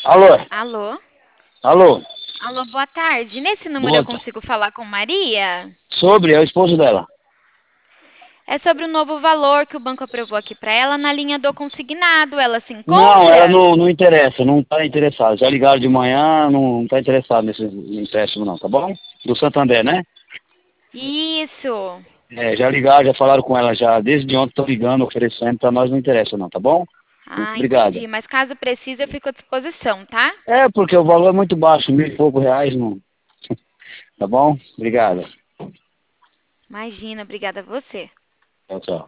Alô? Alô? Alô? Alô, boa tarde. Nesse número eu Boa tarde. consigo falar com Maria? É o esposo dela. É sobre o novo valor que o banco aprovou aqui para ela na linha do consignado. Ela se Não, ela encontra? não interessa, não está interessada. Já ligaram de manhã, não está interessado nesse empréstimo não, tá bom? Do Santander, né? Isso. Já ligaram, já falaram com ela já. Desde ontem estou ligando, oferecendo, para nós não interessa não, tá bom? Muito Ah, obrigado. entendi. Mas caso precise, eu fico à disposição, tá? É, porque o valor é muito baixo, R$ 1.000 e pouco, não. Tá bom? Obrigado. Imagina, obrigada a você. Tchau, tchau.